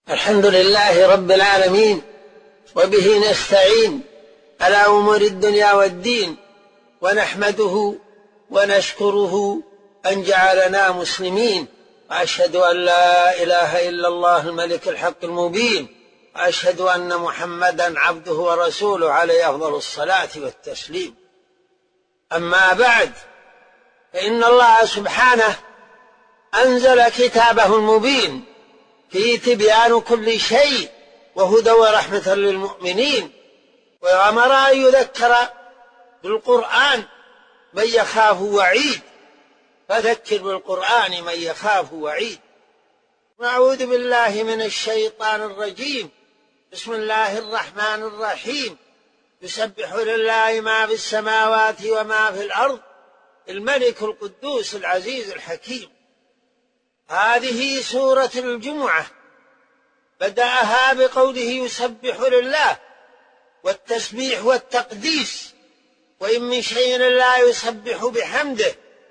الحمد لله رب العالمين، وبه نستعين على أمور الدنيا والدين، ونحمده ونشكره أن جعلنا مسلمين، وأشهد أن لا إله إلا الله الملك الحق المبين، وأشهد أن محمدا عبده ورسوله عليه أفضل الصلاة والتسليم. أما بعد، فإن الله سبحانه أنزل كتابه المبين فيه تبيان كل شيء وهدى ورحمة للمؤمنين، وأمر أن يذكر بالقرآن من يخاف وعيد، فذكر بالقرآن من يخاف وعيد. نعوذ بالله من الشيطان الرجيم. بسم الله الرحمن الرحيم. يسبح لله ما في السماوات وما في الأرض، الملك القدوس العزيز الحكيم. هذه سورة الجمعة، بدأها بقوله يسبح لله، والتسبيح والتقديس، وإن من شيء لا يسبح بحمده.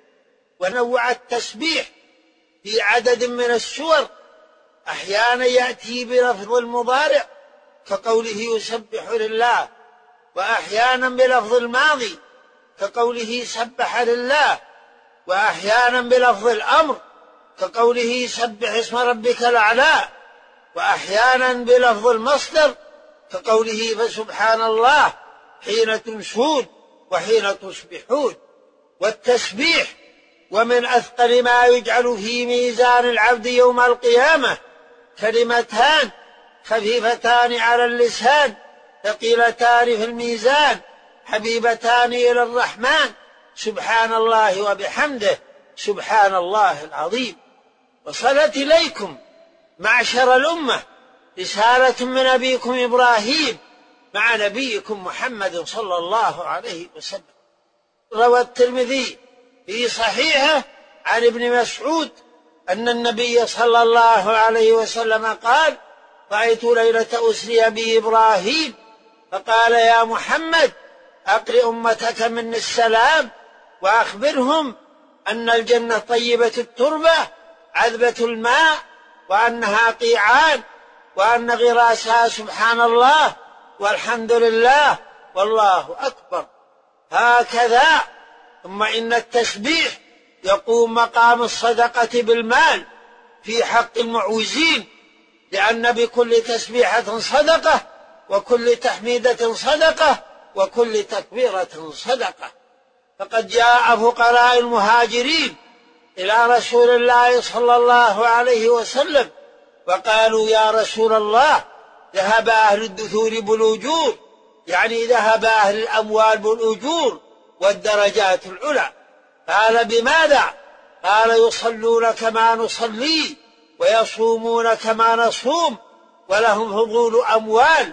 ونوع التسبيح في عدد من السور، أحيانا يأتي بلفظ المضارع كقوله يسبح لله، وأحيانا بلفظ الماضي كقوله سبح لله، وأحيانا بلفظ الأمر كقوله سبح اسم ربك الأعلى، وأحيانا بلفظ المصدر كقوله فسبحان الله حين تمسون وحين تصبحون. والتسبيح ومن أثقل ما يجعل في ميزان العبد يوم القيامة كلمتان خفيفتان على اللسان ثقيلتان في الميزان حبيبتان إلى الرحمن، سبحان الله وبحمده سبحان الله العظيم. وصلت إليكم معشر الأمة رسالة من أبيكم إبراهيم مع نبيكم محمد صلى الله عليه وسلم. روى الترمذي في صحيحه عن ابن مسعود أن النبي صلى الله عليه وسلم قال: رأيت ليلة أسري بإبراهيم فقال: يا محمد أقرئ أمتك مني السلام، وأخبرهم أن الجنة طيبة التربة عذبة الماء، وأنها قيعان، وأن غراسها سبحان الله والحمد لله والله أكبر. هكذا. ثم إن التسبيح يقوم مقام الصدقة بالمال في حق المعوزين، لأن بكل تسبيحة صدقة، وكل تحميدة صدقة، وكل تكبيرة صدقة. فقد جاء فقراء المهاجرين إلى رسول الله صلى الله عليه وسلم وقالوا: يا رسول الله، ذهب أهل الدثور بالأجور، يعني ذهب أهل الأموال بالأجور والدرجات العلى. قال: بماذا؟ قال: يصلون كما نصلي، ويصومون كما نصوم، ولهم فضول أموال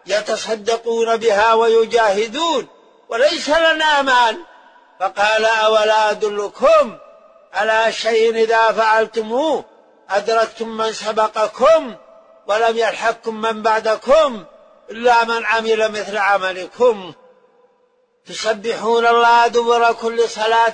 يتصدقون بها ويجاهدون، وليس لنا مال. فقال: أولا أدلكم على شيء إذا فعلتموه أدركتم من سبقكم ولم يلحقكم من بعدكم إلا من عمل مثل عملكم. تسبحون الله دبر كل صلاة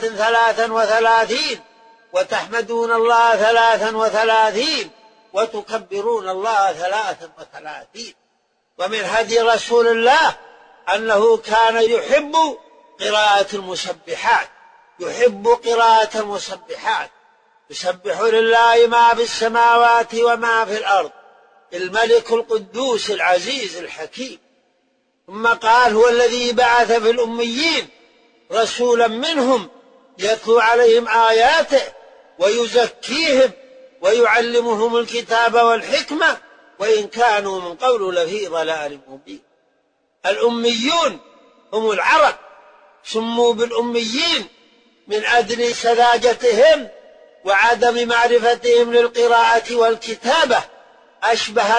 33، وتحمدون الله 33، وتكبرون الله 33. ومن هدي رسول الله أنه كان يحب قراءة المسبحات، يحب قراءة المسبحات. يسبح لله ما في السماوات وما في الأرض، الملك القدوس العزيز الحكيم. ثم قال: هو الذي بعث في الأميين رسولا منهم يتلو عليهم آياته ويزكيهم ويعلمهم الكتاب والحكمة وإن كانوا من قبل لفي ضلال مبين. الأميون هم العرب، سموا بالأميين من أجل سذاجتهم وعدم معرفتهم للقراءة والكتابة، أشبه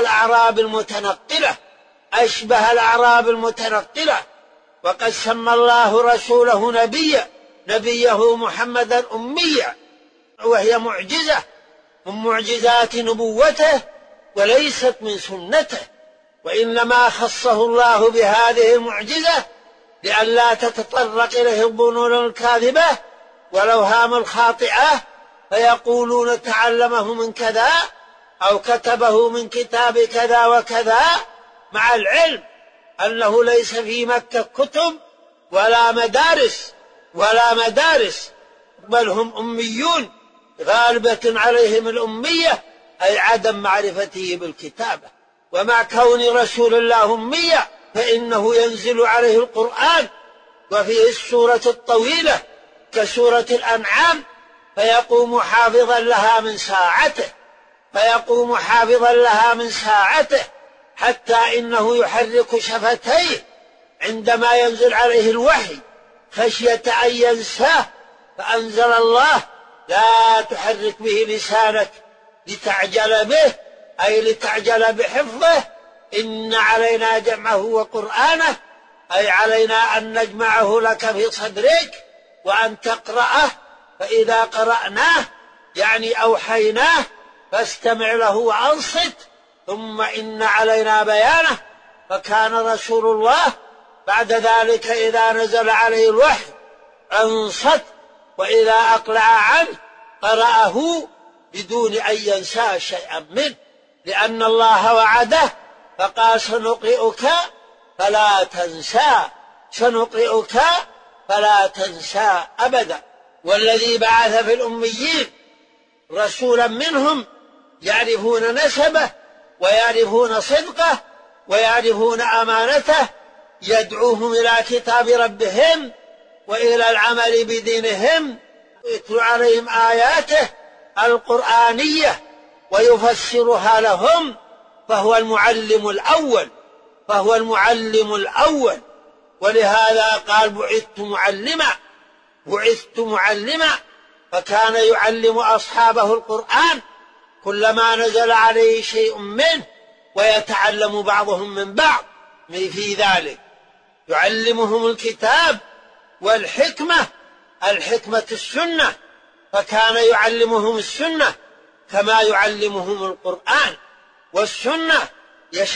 الأعراب المتنقلة. وقد سمى الله رسوله نبيه محمدا أميا، وهي معجزة من معجزات نبوته وليست من سنته، وإنما خصه الله بهذه المعجزة لئلا تتطرق إليه الظنون الكاذبة والأوهام الخاطئة، فيقولون تعلمه من كذا أو كتبه من كتاب كذا وكذا، مع العلم أنه ليس في مكة كتب ولا مدارس، بل هم أميون غالبة عليهم الأمية، أي عدم معرفته بالكتابة. ومع كون رسول الله أمية فإنه ينزل عليه القرآن وفيه السورة الطويلة كسورة الأنعام، فيقوم حافظا لها من ساعته، حتى إنه يحرك شفتيه عندما ينزل عليه الوحي خشية أن ينساه، فأنزل الله: لا تحرك به لسانك لتعجل به، أي لتعجل بحفظه، إن علينا جمعه وقرآنه، أي علينا أن نجمعه لك في صدرك وأن تقرأه، فإذا قرأناه يعني أوحيناه فاستمع له وأنصت، ثم إن علينا بيانه. فكان رسول الله بعد ذلك إذا نزل عليه الوحي أنصت، وإذا أقلع عنه قرأه بدون أن ينسى شيئا منه، لأن الله وعده فقال: سنقرئك فلا تنسى أبدا. والذي بعث في الأميين رسولا منهم يعرفون نسبه ويعرفون صدقه ويعرفون أمانته، يدعوهم إلى كتاب ربهم وإلى العمل بدينهم، يتلو عليهم آياته القرآنية ويفسرها لهم، فهو المعلم الأول. ولهذا قال: بعثت معلما، فكان يعلم أصحابه القرآن كلما نزل عليه شيء منه، ويتعلم بعضهم من بعض في ذلك، يعلمهم الكتاب والحكمة، الحكمة السنة، فكان يعلمهم السنة كما يعلمهم القرآن. والسنة هي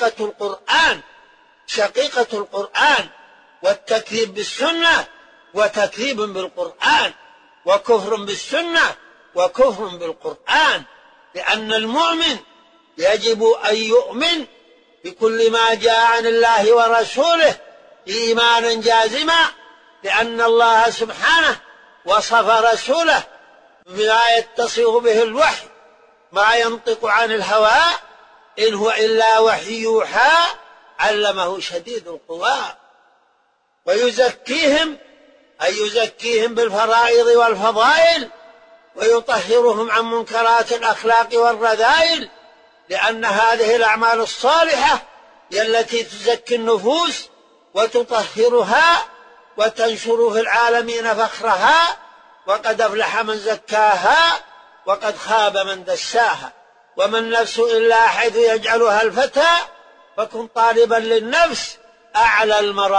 شقيقة القرآن، والتكذيب بالسنة وتكذيب بالقرآن، وكفر بالسنة وكفر بالقرآن، لأن المؤمن يجب أن يؤمن بكل ما جاء عن الله ورسوله إيمانا جازما، لأن الله سبحانه وصف رسوله بما يتصف به الوحي: ما ينطق عن الهوى إن هو إلا وحي يوحى علمه شديد القوى. ويزكيهم، أي يزكيهم بالفرائض والفضائل، ويطهرهم عن منكرات الأخلاق والرذائل، لأن هذه الأعمال الصالحة هي التي تزكي النفوس وتطهرها وتنشر في العالمين فخرها، وقد أفلح من زكاها وقد خاب من دساها. وما النفس إلا حيث يجعلها الفتى، فكن طالبا للنفس أعلى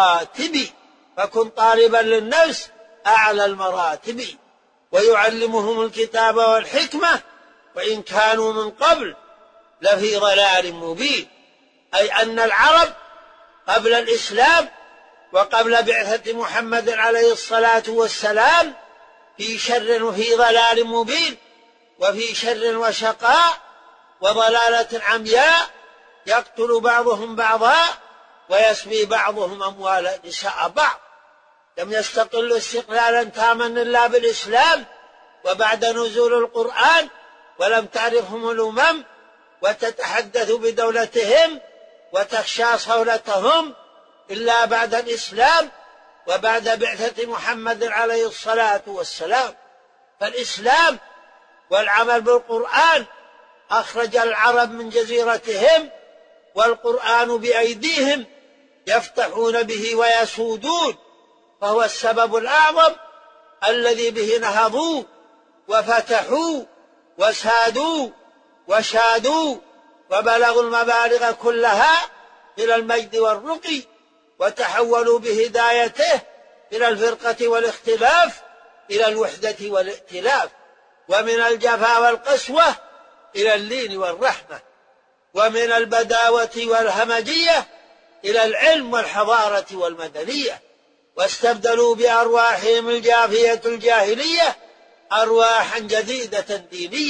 المراتب. ويعلمهم الكتاب والحكمة وإن كانوا من قبل لفي ضلال مبين، أي أن العرب قبل الإسلام وقبل بعثة محمد عليه الصلاة والسلام في شر وفي ضلال مبين، وفي شر وشقاء وضلالة عمياء، يقتل بعضهم بعضا ويسبي بعضهم أموال نساء بعض. لم يستقلوا استقلالا تاما إلا بالإسلام وبعد نزول القرآن، ولم تعرفهم الأمم وتتحدث بدولتهم وتخشى صولتهم إلا بعد الإسلام وبعد بعثة محمد عليه الصلاة والسلام. فالإسلام والعمل بالقرآن أخرج العرب من جزيرتهم، والقرآن بأيديهم يفتحون به ويسودون، فهو السبب الأعظم الذي به نهضوا وفتحوا وسادوا وشادوا وبلغوا المبالغ كلها إلى المجد والرقي، وتحولوا بهدايته إلى الفرقة والاختلاف إلى الوحدة والائتلاف، ومن الجفا والقسوة إلى اللين والرحمة، ومن البداوة والهمجية إلى العلم والحضارة والمدنية، واستبدلوا بأرواحهم الجافية الجاهلية أرواحا جديدة دينية،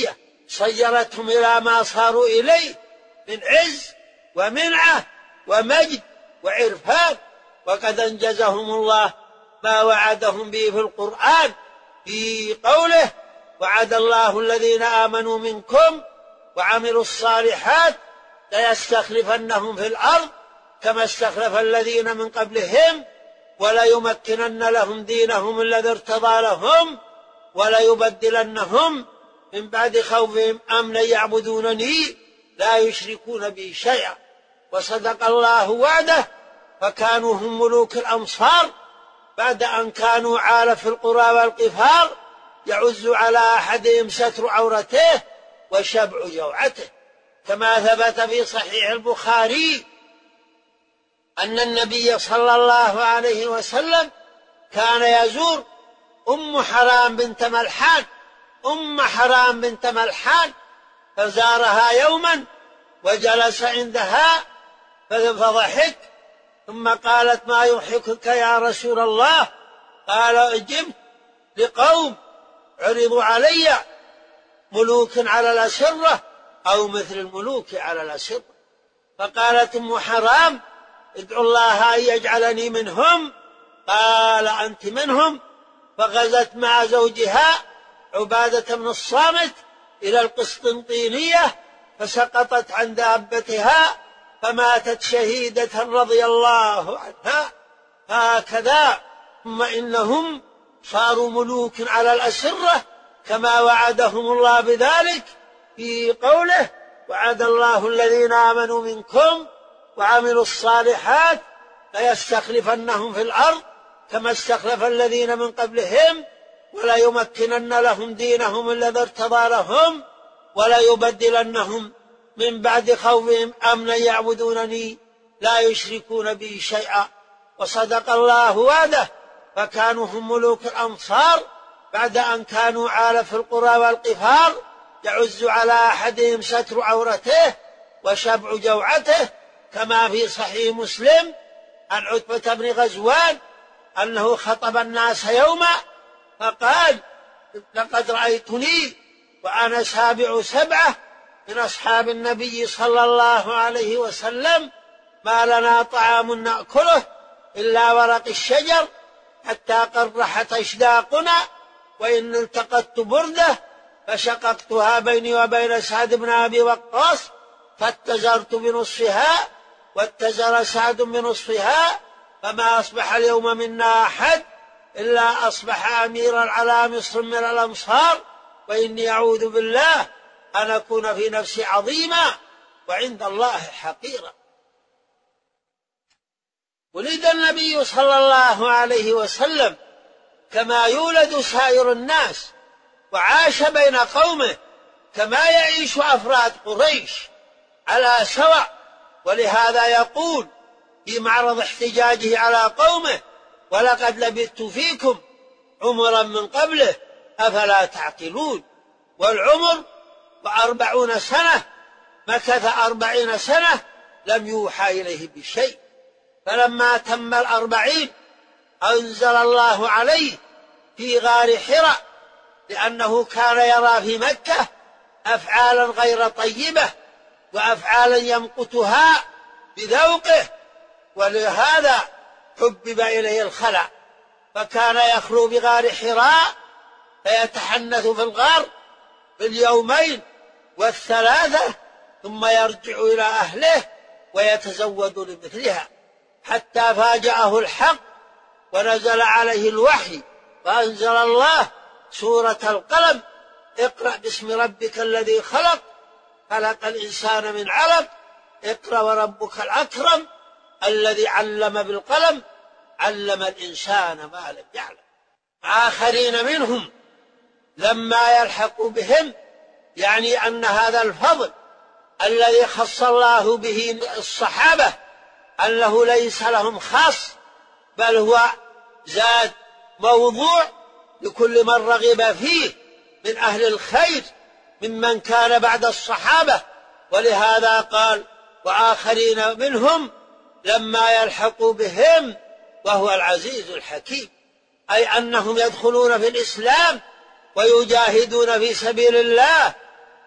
صيرتهم إلى ما صاروا إليه من عز ومنعة ومجد وعرفان، وقد أنجزهم الله ما وعدهم به في القرآن في قوله: وعد الله الذين آمنوا منكم وعملوا الصالحات ليستخلفنهم في الأرض كما استخلف الذين من قبلهم وليمكنن لهم دينهم الذي ارتضى لهم وليبدلنهم من بعد خوفهم أمنا يعبدونني لا يشركون بي شيئا. وصدق الله وعده فكانوا هم ملوك الأمصار بعد أن كانوا عالة في القرى والقفار، يعز على أحدهم ستر عورته وشبع جوعته، كما ثبت في صحيح البخاري أن النبي صلى الله عليه وسلم كان يزور أم حرام بنت ملحان فزارها يوما وجلس عندها فضحك، ثم قالت: ما يضحكك يا رسول الله؟ قال: أجبت لقوم عرضوا علي ملوك على الأسرة أو مثل الملوك على الأسرة. فقالت أم حرام: ادعو الله أن يجعلني منهم. قال: أنت منهم. فغزت مع زوجها عبادة بن الصامت إلى القسطنطينية فسقطت عن دابتها فماتت شهيدة رضي الله عنها. هكذا ثم إنهم صاروا ملوك على الأسرة كما وعدهم الله بذلك في قوله: وعد الله الذين آمنوا منكم وعملوا الصالحات ليستخلفنهم في الأرض كما استخلف الذين من قبلهم وليمكنن لهم دينهم الذي ارتضى لهم وليبدلنهم من بعد خوفهم أمنا يعبدونني لا يشركون بي شيئا. وصدق الله وعده فكانوا هم ملوك الأمصار بعد أن كانوا عالة في القرى والقفار، يعز على أحدهم ستر عورته وشبع جوعته، كما في صحيح مسلم عن عتبة بن غزوان أنه خطب الناس يوما فقال: لقد رأيتني وأنا سابع سبعة من أصحاب النبي صلى الله عليه وسلم ما لنا طعام نأكله إلا ورق الشجر حتى قرحت أشداقنا، وإن التقطت بردة فشققتها بيني وبين سعد بن أبي وقاص فاتزرت بنصفها واتزر سعد بنصفها، فما أصبح اليوم منا أحد إلا أصبح أميرا على مصر من الأمصار، وإني أعوذ بالله أن أكون في نفسي عظيما وعند الله حقيرا. ولد النبي صلى الله عليه وسلم كما يولد سائر الناس، وعاش بين قومه كما يعيش أفراد قريش على سواء، ولهذا يقول في معرض احتجاجه على قومه: ولقد لبثت فيكم عمرا من قبله أفلا تعقلون. والعمر 40 سنة، مكث 40 سنة لم يوحى إليه بشيء، فلما تم 40 أنزل الله عليه في غار حراء، لأنه كان يرى في مكة أفعالا غير طيبة وأفعالا يمقتها بذوقه، ولهذا حبب إليه الخلع، فكان يخلو بغار حراء فيتحنث في الغار باليومين والثلاثة ثم يرجع إلى أهله ويتزود لمثلها، حتى فاجأه الحق ونزل عليه الوحي وأنزل الله سورة القلم: اقرأ باسم ربك الذي خلق، خلق الإنسان من علق، اقرأ وربك الأكرم الذي علم بالقلم علم الإنسان ما لم يعلم. آخرين منهم لما يلحقوا بهم، يعني أن هذا الفضل الذي خص الله به الصحابة أنه ليس لهم خاص، بل هو زاد موضوع لكل من رغب فيه من أهل الخير ممن كان بعد الصحابة. ولهذا قال: وآخرين منهم لما يلحقوا بهم وهو العزيز الحكيم، أي أنهم يدخلون في الإسلام ويجاهدون في سبيل الله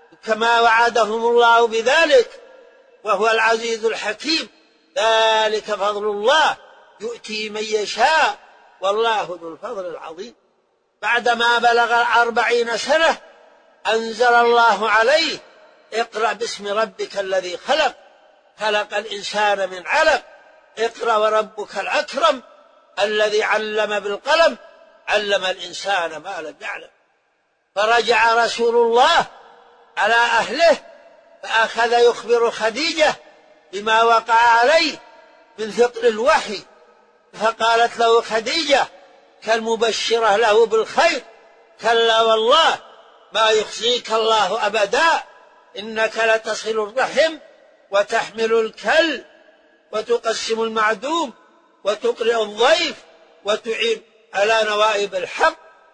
كما وعدهم الله بذلك، وهو العزيز الحكيم. ذلك فضل الله يؤتي من يشاء والله ذو الفضل العظيم. بعدما بلغ 40 سنة أنزل الله عليه: اقرأ باسم ربك الذي خلق، خلق الإنسان من علق، اقرأ وربك الأكرم الذي علم بالقلم، علم الإنسان ما لم يعلم. فرجع رسول الله على أهله فأخذ يخبر خديجة بما وقع عليه من ثقل الوحي، فقالت له خديجة كالمبشرة له بالخير: كلا والله ما يخزيك الله أبدا، إنك لتصل الرحم وتحمل الكل وتقسم المعدوم وتقرئ الضيف وتعين على نوائب الحق.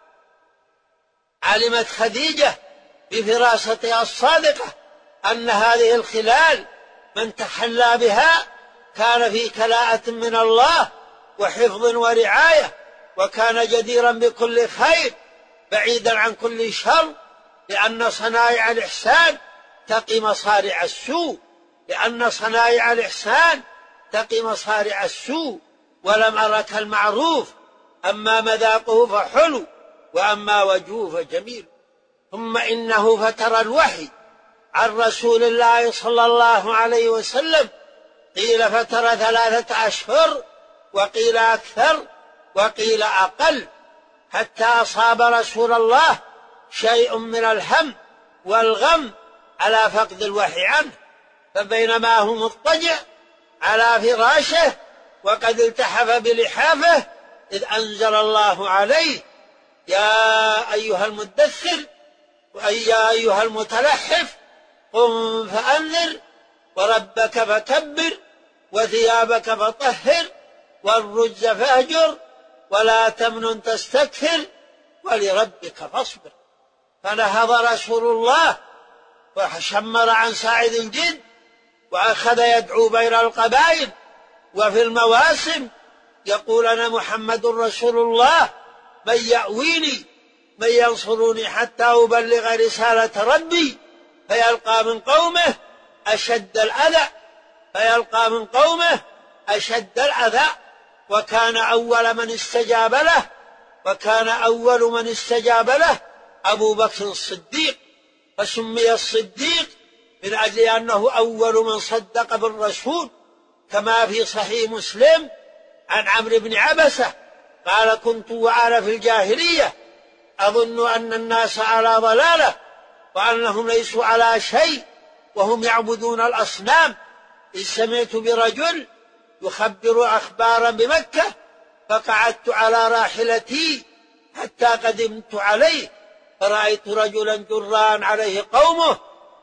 علمت خديجة بفراستها الصادقة أن هذه الخلال من تحلى بها كان في كلاءة من الله وحفظ ورعاية، وكان جديرا بكل خير بعيدا عن كل شر، لأن صنائع الإحسان تقي مصارع السوء، لأن صنائع الإحسان تقي مصارع السوء. ولم أرك المعروف، أما مذاقه فحلو، وأما وجهه فجميل. ثم إنه فتر الوحي عن رسول الله صلى الله عليه وسلم، قيل فتر 3 أشهر، وقيل أكثر، وقيل أقل، حتى أصاب رسول الله شيء من الهم والغم على فقد الوحي عنه. فبينما هو مضطجع على فراشه وقد التحف بلحافه إذ أنزل الله عليه: يا أيها المدثر ويا أيها المتلحف قم فأنذر وربك فكبر وثيابك فطهر والرجز فاهجر ولا تمنن تستكثر ولربك فاصبر. فنهض رسول الله وشمر عن ساعد الجد وأخذ يدعو بين القبائل وفي المواسم، يقول: أنا محمد رسول الله، من يأويني، من ينصرني حتى أبلغ رسالة ربي. فيلقى من قومه أشد الأذى، فيلقى من قومه أشد الأذى. وكان أول من استجاب له، وكان أول من استجاب له أبو بكر الصديق، فسمي الصديق من أجل أنه أول من صدق بالرسول، كما في صحيح مسلم عن عمرو بن عبسة قال: كنت وأنا في الجاهلية أظن أن الناس على ضلالة وأنهم ليسوا على شيء وهم يعبدون الأصنام، إذ سمعت برجل يخبر أخبارا بمكة، فقعدت على راحلتي حتى قدمت عليه، فرأيت رجلا جران عليه قومه،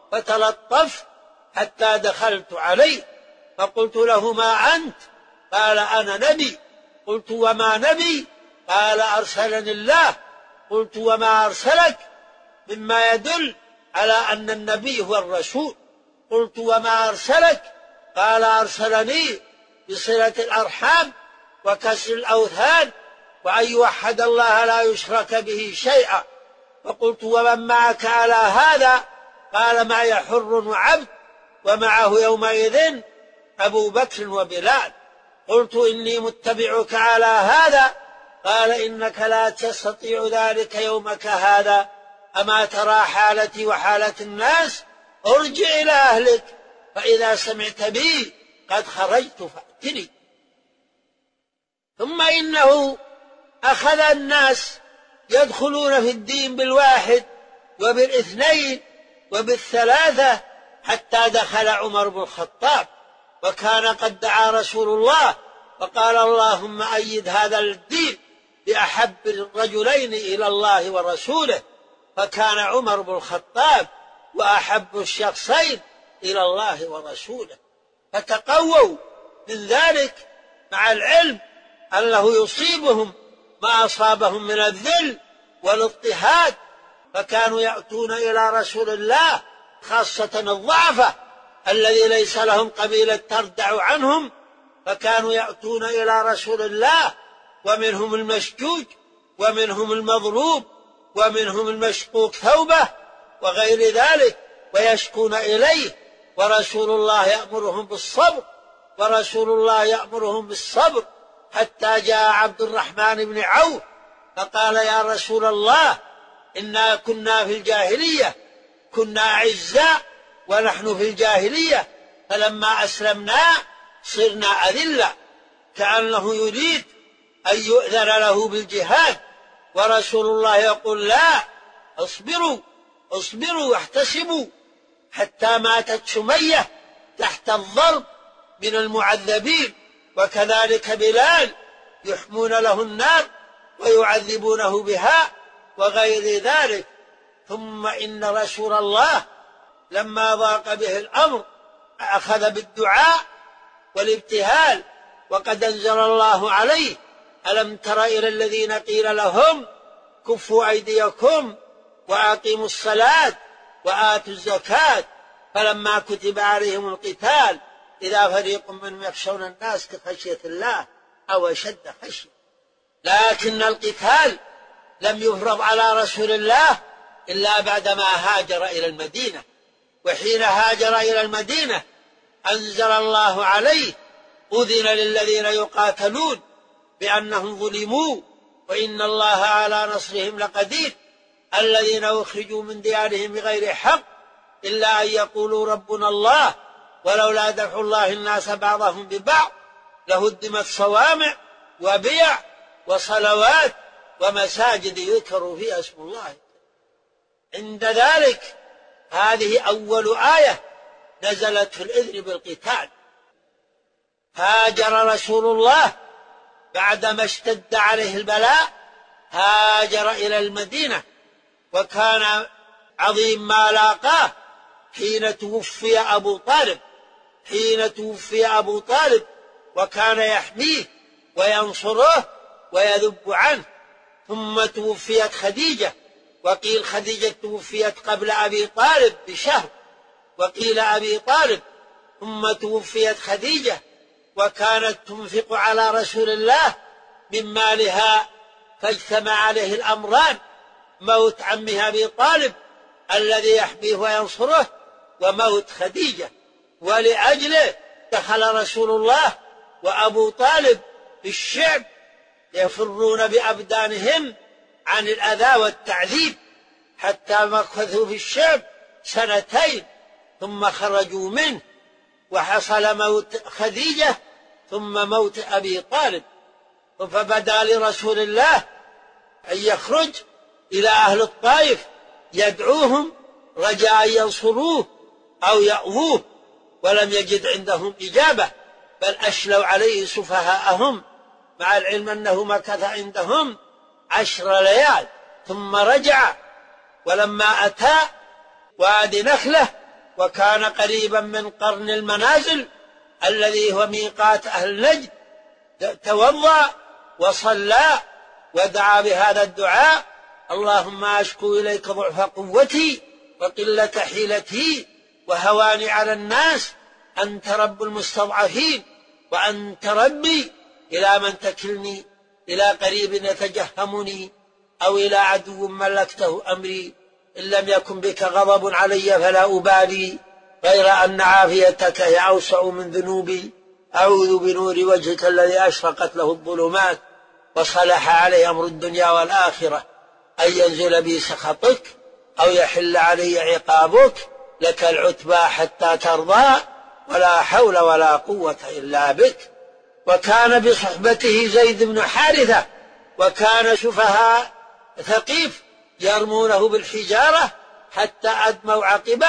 فتلطفت حتى دخلت عليه، فقلت له: ما أنت؟ قال: أنا نبي. قلت: وما نبي؟ قال: أرسلني الله. قلت: وما أرسلك؟ مما يدل على أن النبي هو الرسول. قلت: وما أرسلك؟ قال: أرسلني بصلة الأرحام وكسر الأوثان وأن يوحد الله لا يشرك به شيئا. فقلت: ومن معك على هذا؟ قال: معي حر وعبد، ومعه يومئذ أبو بكر وبلال. قلت: إني متبعك على هذا. قال: إنك لا تستطيع ذلك يومك هذا، أما ترى حالتي وحالة الناس؟ ارجع إلى أهلك، فإذا سمعت بي قد خرجت فأتني. ثم إنه أخذ الناس يدخلون في الدين بالواحد وبالاثنين وبالثلاثة، حتى دخل عمر بن الخطاب، وكان قد دعا رسول الله وقال: اللهم أيد هذا الدين بأحب الرجلين إلى الله ورسوله، فكان عمر بن الخطاب وأحب الشخصين إلى الله ورسوله، فتقووا من ذلك، مع العلم أنه يصيبهم ما أصابهم من الذل والاضطهاد، فكانوا يأتون إلى رسول الله، خاصة الضعفة الذي ليس لهم قبيلة تردع عنهم، فكانوا يأتون إلى رسول الله، ومنهم المشجوج ومنهم المضروب ومنهم المشقوق ثوبه وغير ذلك، ويشكون إليه، ورسول الله يأمرهم بالصبر، ورسول الله يأمرهم بالصبر، حتى جاء عبد الرحمن بن عوف فقال: يا رسول الله، إنا كنا في الجاهلية، كنا أعزاء ونحن في الجاهلية، فلما أسلمنا صرنا أذلة، كأنه يريد أن يؤذن له بالجهاد. ورسول الله يقول: لا، اصبروا اصبروا واحتسبوا، حتى ماتت سمية تحت الضرب من المعذبين، وكذلك بلال يحمون له النار ويعذبونه بها وغير ذلك. ثم إن رسول الله لما ضاق به الأمر أخذ بالدعاء والابتهال، وقد أنزل الله عليه: ألم تر إلى الذين قيل لهم كفوا أيديكم وأقيموا الصلاة وآتوا الزكاة فلما كتب عليهم القتال إذا فريق منهم يخشون الناس كخشية الله أو أشد خشية. لكن القتال لم يفرض على رسول الله إلا بعدما هاجر إلى المدينة، وحين هاجر إلى المدينة أنزل الله عليه: أذن للذين يقاتلون بأنهم ظلموا وإن الله على نصرهم لقدير، الذين أخرجوا من ديارهم بغير حق إلا أن يقولوا ربنا الله ولولا دفع الله الناس بعضهم ببعض لهدمت صوامع وبيع وصلوات ومساجد يذكر فيها اسم الله. عند ذلك هذه أول آية نزلت في الإذن بالقتال. هاجر رسول الله بعدما اشتد عليه البلاء، هاجر إلى المدينة، وكان عظيم ما لاقاه حين توفي أبو طالب، وكان يحميه وينصره ويذب عنه. ثم توفيت خديجة، وقيل خديجة توفيت قبل أبي طالب بشهر، وقيل أبي طالب. ثم توفيت خديجة، وكانت تنفق على رسول الله من مالها، فاجتمع عليه الأمران: موت عمها أبي طالب الذي يحميه وينصره، وموت خديجة. ولأجله دخل رسول الله وأبو طالب بالشعب يفرون بأبدانهم عن الأذى والتعذيب، حتى مكثوا في الشعب 2 ثم خرجوا منه، وحصل موت خديجة ثم موت أبي طالب. فبدا لرسول الله أن يخرج إلى أهل الطائف يدعوهم رجاء أن ينصروه أو يأووه، ولم يجد عندهم إجابة، بل أشلوا عليه سفهاءهم، مع العلم أنه مكث عندهم 10 ليال ثم رجع. ولما أتى وادي نخلة، وكان قريبا من قرن المنازل الذي هو ميقات أهل نجد، توضأ وصلى ودعا بهذا الدعاء: اللهم أشكو إليك ضعف قوتي وقلة حيلتي وهواني على الناس، أنت رب المستضعفين، وأنت ربي، إلى من تكلني؟ إلى قريب يتجهمني أو إلى عدو ملكته أمري؟ إن لم يكن بك غضب علي فلا أبالي، غير أن عافيتك هي أوسع من ذنوبي. أعوذ بنور وجهك الذي أشرقت له الظلمات وصلح عليه أمر الدنيا والآخرة أن ينزل بي سخطك أو يحل علي عقابك، لك العتبى حتى ترضى، ولا حول ولا قوة إلا بك. وكان بصحبته زيد بن حارثة، وكان سفهاء ثقيف يرمونه بالحجارة حتى أدموا عقبه،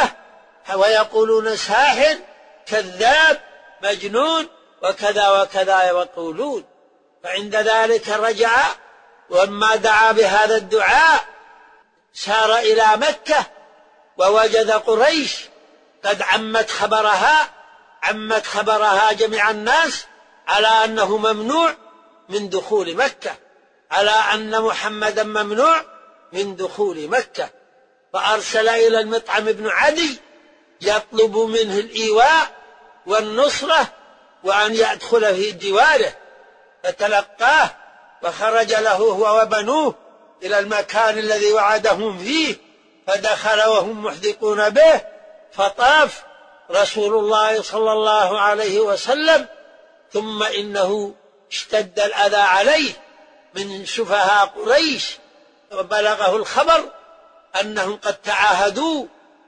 ويقولون ساحر كذاب مجنون وكذا وكذا يقولون. فعند ذلك رجع، ولما دعا بهذا الدعاء سار إلى مكة، ووجد قريش قد عمت خبرها جميع الناس على أنه ممنوع من دخول مكة، على أن محمدا ممنوع من دخول مكة. فأرسل إلى المطعم بن عدي يطلب منه الإيواء والنصرة وأن يدخل في جواره، فتلقاه وخرج له هو وبنوه إلى المكان الذي وعدهم فيه، فدخل وهم محدقون به، فطاف رسول الله صلى الله عليه وسلم، ثم إنه اشتد الأذى عليه من سفهاء قريش، وبلغه الخبر أنهم قد تعاهدوا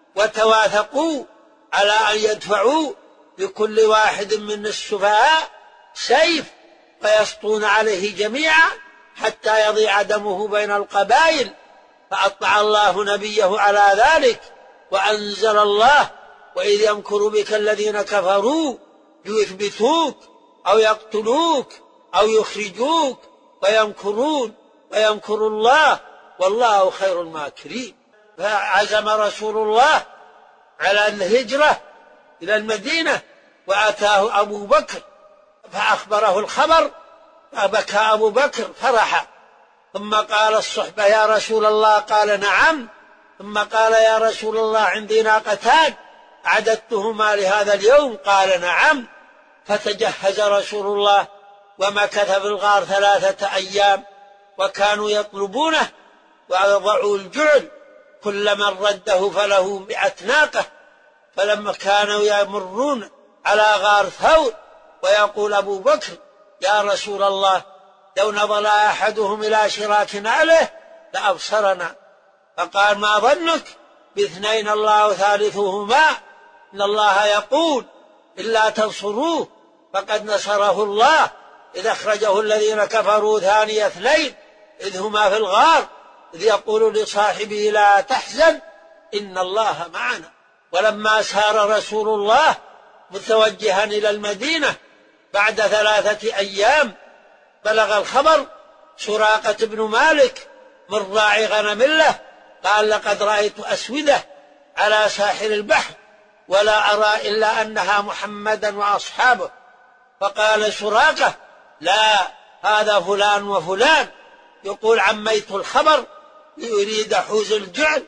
وتواثقوا على أن يدفعوا لكل واحد من السفهاء سيف فيسطون عليه جميعا حتى يضيع دمه بين القبائل. فأطلع الله نبيه على ذلك، وأنزل الله: وإذ يمكر بك الذين كفروا ليثبتوك أو يقتلوك أو يخرجوك ويمكرون ويمكر الله والله خير الماكرين. فعزم رسول الله على الهجرة إلى المدينة، وأتاه أبو بكر فأخبره الخبر، فبكى أبو بكر فرحا، ثم قال الصحبة: يا رسول الله؟ قال: نعم. ثم قال: يا رسول الله عندي ناقتان أعددتهما لهذا اليوم؟ قال: نعم. فتجهز رسول الله ومكث في الغار 3 أيام، وكانوا يطلبونه ووضعوا الجعل كل من رده فله 100 ناقة. فلما كانوا يمرون على غار ثور ويقول أبو بكر: يا رسول الله، لو نظر أحدهم إلى شراك نعله لأبصرنا. فقال: ما ظنك باثنين الله ثالثهما؟ إن الله يقول: إلا تنصروه فقد نصره الله إذ أخرجه الذين كفروا ثاني 2 إذ هما في الغار إذ يقول لصاحبه: لا تحزن إن الله معنا. ولما سار رسول الله متوجها إلى المدينة بعد 3 أيام، بلغ الخبر سراقة بن مالك من راعي غنم له قال: لقد رأيت أسودة على ساحل البحر ولا أرى إلا أنها محمدا وأصحابه. فقال سراقة: لا، هذا فلان وفلان. يقول: عميت الخبر ليريد حوز الجعل،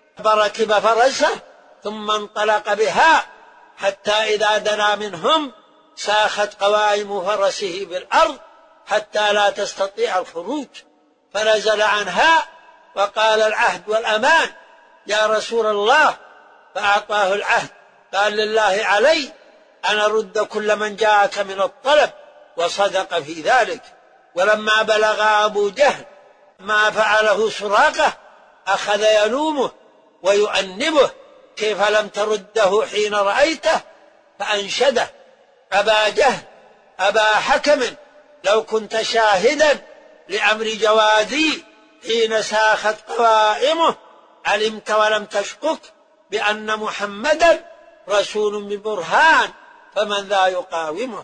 فركب فرسه ثم انطلق بها حتى إذا دنا منهم ساخت قوائم فرسه بالأرض حتى لا تستطيع الخروج، فنزل عنها وقال: العهد والأمان يا رسول الله. فأعطاه العهد، قال: لله علي أن أرد كل من جاءك من الطلب، وصدق في ذلك. ولما بلغ أبو جهل ما فعله سراقة أخذ يلومه ويؤنبه: كيف لم ترده حين رأيته؟ فأنشده: أبا جهل أبا حكم، لو كنت شاهدا لأمر جوادي حين ساخت قوائمه علمت ولم تشكك بأن محمدا رسول ببرهان، فمن ذا يقاومه.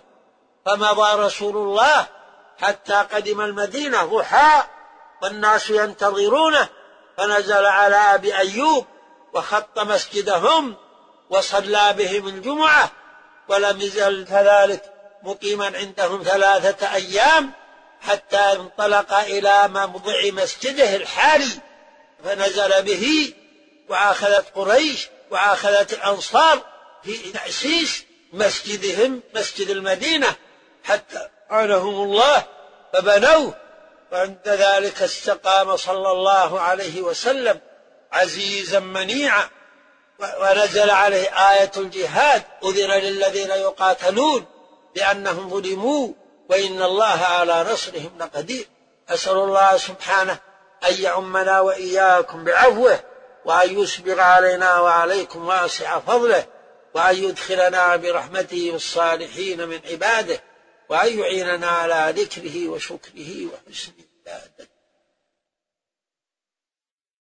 فمضى رسول الله حتى قدم المدينة ضحى والناس ينتظرونه، فنزل على أبي أيوب وخط مسجدهم وصلى بهم الجمعة، ولم يزل كذلك مقيما عندهم 3 أيام حتى انطلق إلى موضع مسجده الحالي، فنزل به، وأخذت قريش وأخذت الأنصار في تأسيس مسجدهم مسجد المدينة حتى أعانهم الله فبنوه. وعند ذلك استقام صلى الله عليه وسلم عزيزا منيعا، ونزل عليه آية الجهاد: أذن للذين يقاتلون بأنهم ظلموا وإن الله على نصرهم لقدير. أسأل الله سبحانه أن يعمنا وإياكم بعفوه، وأن يسبغ علينا وعليكم واسع فضله، وأن يدخلنا برحمته الصالحين من عباده، وأن يعيننا على ذكره وشكره وحسن